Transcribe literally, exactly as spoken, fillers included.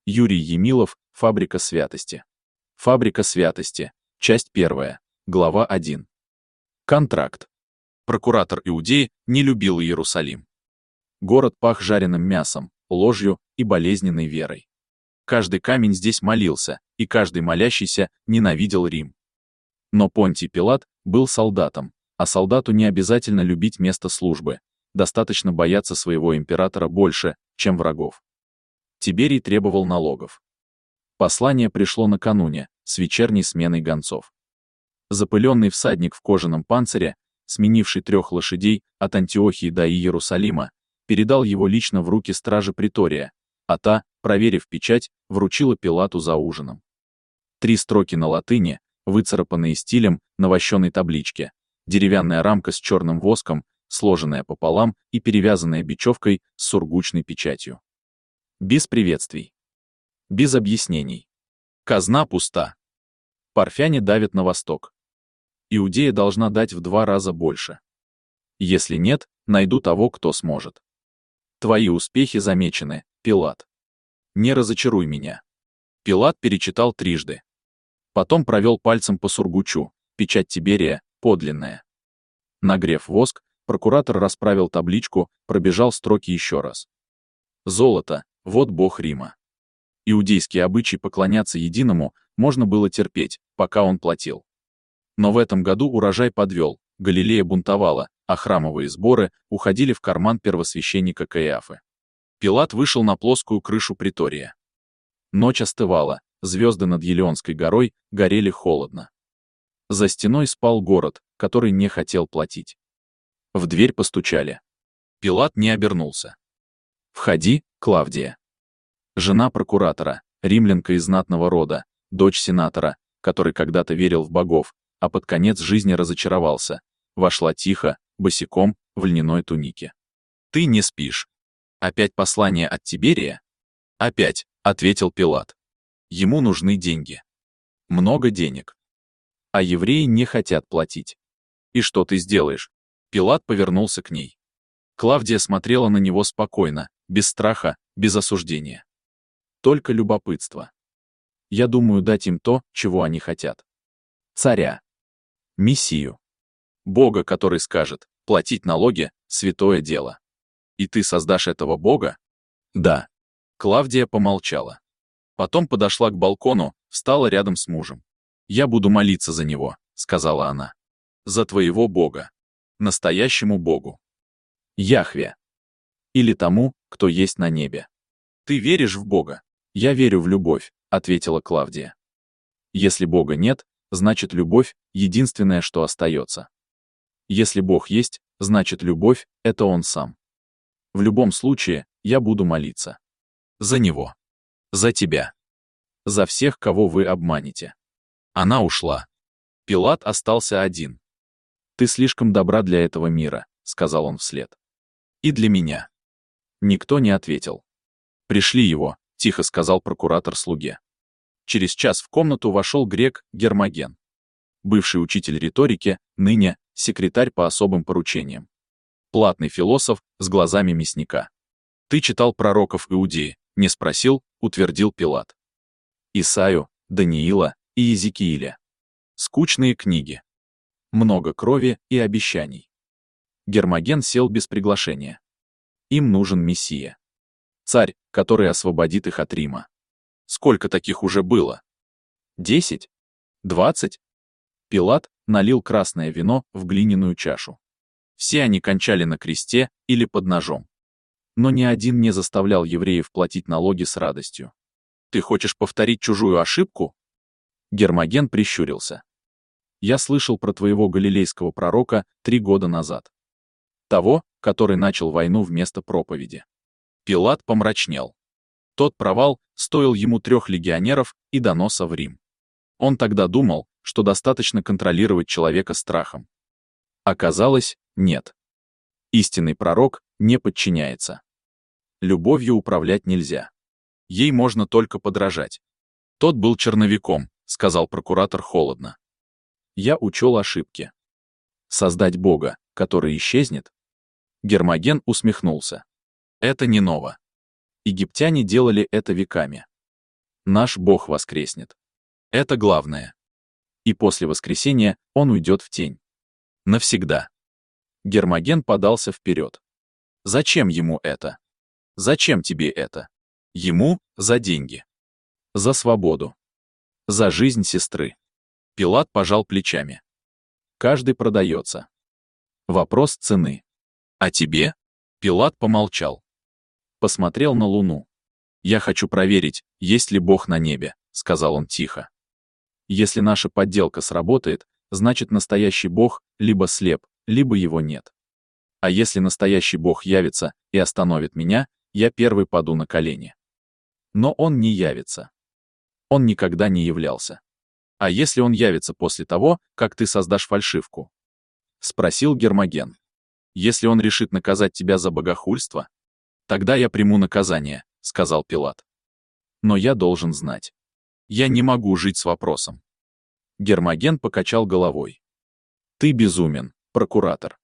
Юрий Емилов, «Фабрика святости». Фабрика святости. Часть первая. Глава один. Контракт. Прокуратор Иудеи не любил Иерусалим. Город пах жареным мясом, ложью и болезненной верой. Каждый камень здесь молился, и каждый молящийся ненавидел Рим. Но Понтий Пилат был солдатом, а солдату не обязательно любить место службы, достаточно бояться своего императора больше, чем врагов. Тиберий требовал налогов. Послание пришло накануне, с вечерней сменой гонцов. Запыленный всадник в кожаном панцире, сменивший трех лошадей от Антиохии до Иерусалима, передал его лично в руки стражи притория, а та, проверив печать, вручила Пилату за ужином. Три строки на латыни, выцарапанные стилем на вощеной табличке, деревянная рамка с черным воском, сложенная пополам и перевязанная бечевкой с сургучной печатью. Без приветствий. Без объяснений. Казна пуста. Парфяне давят на восток. Иудея должна дать в два раза больше. Если нет, найду того, кто сможет. Твои успехи замечены, Пилат. Не разочаруй меня. Пилат перечитал трижды. Потом провел пальцем по сургучу, печать Тиберия, подлинная. Нагрев воск, прокуратор расправил табличку, пробежал строки еще раз. Золото, вот бог Рима. Иудейский обычай поклоняться единому можно было терпеть, пока он платил. Но в этом году урожай подвел, Галилея бунтовала, а храмовые сборы уходили в карман первосвященника Каиафы. Пилат вышел на плоскую крышу притория. Ночь остывала, звезды над Елеонской горой горели холодно. За стеной спал город, который не хотел платить. В дверь постучали. Пилат не обернулся. «Входи, Клавдия». Жена прокуратора, римлянка из знатного рода, дочь сенатора, который когда-то верил в богов, а под конец жизни разочаровался, вошла тихо, босиком, в льняной тунике. «Ты не спишь. Опять послание от Тиберия?» «Опять», — ответил Пилат. «Ему нужны деньги. Много денег. А евреи не хотят платить. И что ты сделаешь?» Пилат повернулся к ней. Клавдия смотрела на него спокойно, без страха, без осуждения. Только любопытство. Я думаю дать им то, чего они хотят. Царя. Мессию. Бога, который скажет, платить налоги — святое дело. И ты создашь этого Бога? Да. Клавдия помолчала. Потом подошла к балкону, встала рядом с мужем. «Я буду молиться за него», — сказала она. «За твоего Бога. Настоящему Богу. Яхве. Или тому, кто есть на небе. Ты веришь в Бога?» «Я верю в любовь», — ответила Клавдия. «Если Бога нет, значит любовь — единственное, что остается. Если Бог есть, значит любовь — это Он сам. В любом случае, я буду молиться. За Него. За тебя. За всех, кого вы обманете». Она ушла. Пилат остался один. «Ты слишком добра для этого мира», — сказал он вслед. «И для меня». Никто не ответил. «Пришли его», — тихо сказал прокуратор слуге. Через час в комнату вошел грек Гермоген. Бывший учитель риторики, ныне секретарь по особым поручениям. Платный философ с глазами мясника. «Ты читал пророков Иудеи?» — не спросил, утвердил Пилат. «Исаю, Даниила и Иезекииля. Скучные книги. Много крови и обещаний». Гермоген сел без приглашения. Им нужен Мессия. Царь, который освободит их от Рима. Сколько таких уже было? Десять? Двадцать? Пилат налил красное вино в глиняную чашу. Все они кончали на кресте или под ножом. Но ни один не заставлял евреев платить налоги с радостью. «Ты хочешь повторить чужую ошибку?» Гермоген прищурился. «Я слышал про твоего галилейского пророка три года назад. Того, который начал войну вместо проповеди». Пилат помрачнел. Тот провал стоил ему трех легионеров и доноса в Рим. Он тогда думал, что достаточно контролировать человека страхом. Оказалось, нет. Истинный пророк не подчиняется. Любовью управлять нельзя. Ей можно только подражать. Тот был черновиком, сказал прокуратор холодно. Я учел ошибки. Создать Бога, который исчезнет? Гермоген усмехнулся. Это не ново. Египтяне делали это веками. Наш Бог воскреснет. Это главное. И после воскресения он уйдет в тень. Навсегда. Гермоген подался вперед. Зачем ему это? Зачем тебе это? Ему за деньги. За свободу. За жизнь сестры. Пилат пожал плечами. Каждый продается. Вопрос цены. А тебе? Пилат помолчал. Посмотрел на луну. «Я хочу проверить, есть ли Бог на небе», — сказал он тихо. «Если наша подделка сработает, значит настоящий Бог либо слеп, либо его нет. А если настоящий Бог явится и остановит меня, я первый паду на колени. Но он не явится. Он никогда не являлся. А если он явится после того, как ты создашь фальшивку?» — спросил Гермоген. «Если он решит наказать тебя за богохульство, тогда я приму наказание», — сказал Пилат. «Но я должен знать. Я не могу жить с вопросом». Гермоген покачал головой. «Ты безумен, прокуратор.